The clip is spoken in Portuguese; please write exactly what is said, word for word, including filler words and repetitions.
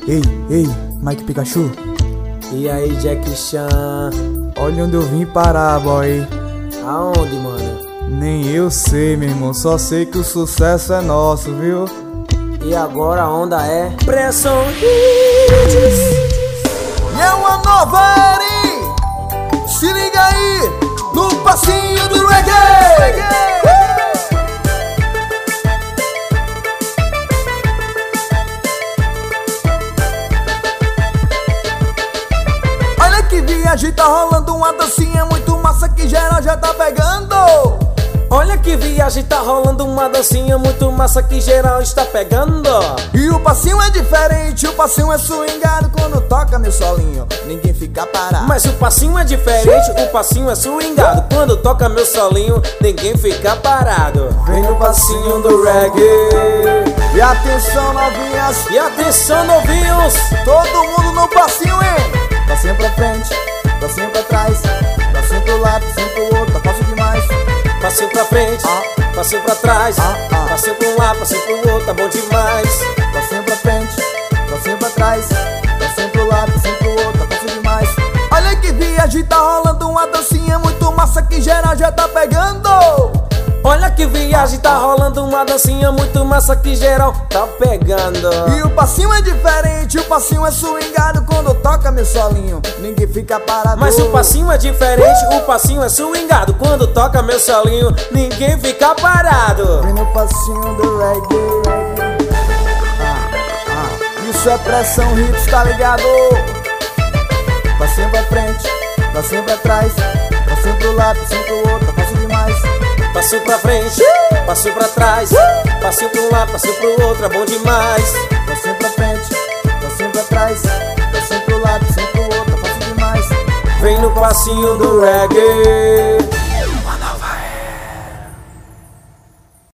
Ei, ei, Mike Pikachu. E aí, Jack Chan? Olha onde eu vim parar, boy. Aonde, mano? Nem eu sei, meu irmão. Só sei que o sucesso é nosso, viu? E agora a onda é Pressão Hits. E é uma nova era. Se liga aí no passinho do reggae. Olha que viagem, tá rolando uma dancinha muito massa que geral já tá pegando. Olha que viagem, tá rolando uma dancinha muito massa que geral está pegando. E o passinho é diferente, o passinho é swingado quando toca meu solinho, ninguém fica parado. Mas o passinho é diferente, o passinho é swingado quando toca meu solinho, ninguém fica parado. Vem no passinho do reggae. E atenção, novinhas, E atenção, novinhos, todo mundo no passinho, hein? Passinho pra frente, passinho pra trás, passinho pro lado, passinho pro outro, tá fácil demais. passinho pra frente, Ah. passinho pra trás, Ah, ah. passinho pra um lado, passinho pro outro, tá bom demais. Passinho pra frente, passinho pra trás, passinho pro lado, passinho pro outro, tá fácil demais. Olha que viagem, tá rolando uma dancinha muito massa que geral já tá pegando. Olha que viagem, tá rolando uma dancinha muito massa que geral tá pegando. E o passinho é diferente, o passinho é swingado quando toca meu solinho, ninguém fica parado. Mas o passinho é diferente, o passinho é swingado quando toca meu solinho, ninguém fica parado. Vem no passinho do reggae. Ah, ah. Isso é Pressão Hits, tá ligado? Passinho pra frente, passinho pra trás, passinho pro lado, passinho pro outro, tá fácil demais. Passinho pra frente, passinho pra trás, passinho pra um lado, passinho pro outro, é bom demais. Passinho pra frente, passinho pra trás, passinho pro lado, passinho pro outro, tá fácil demais. Vem no passinho do reggae.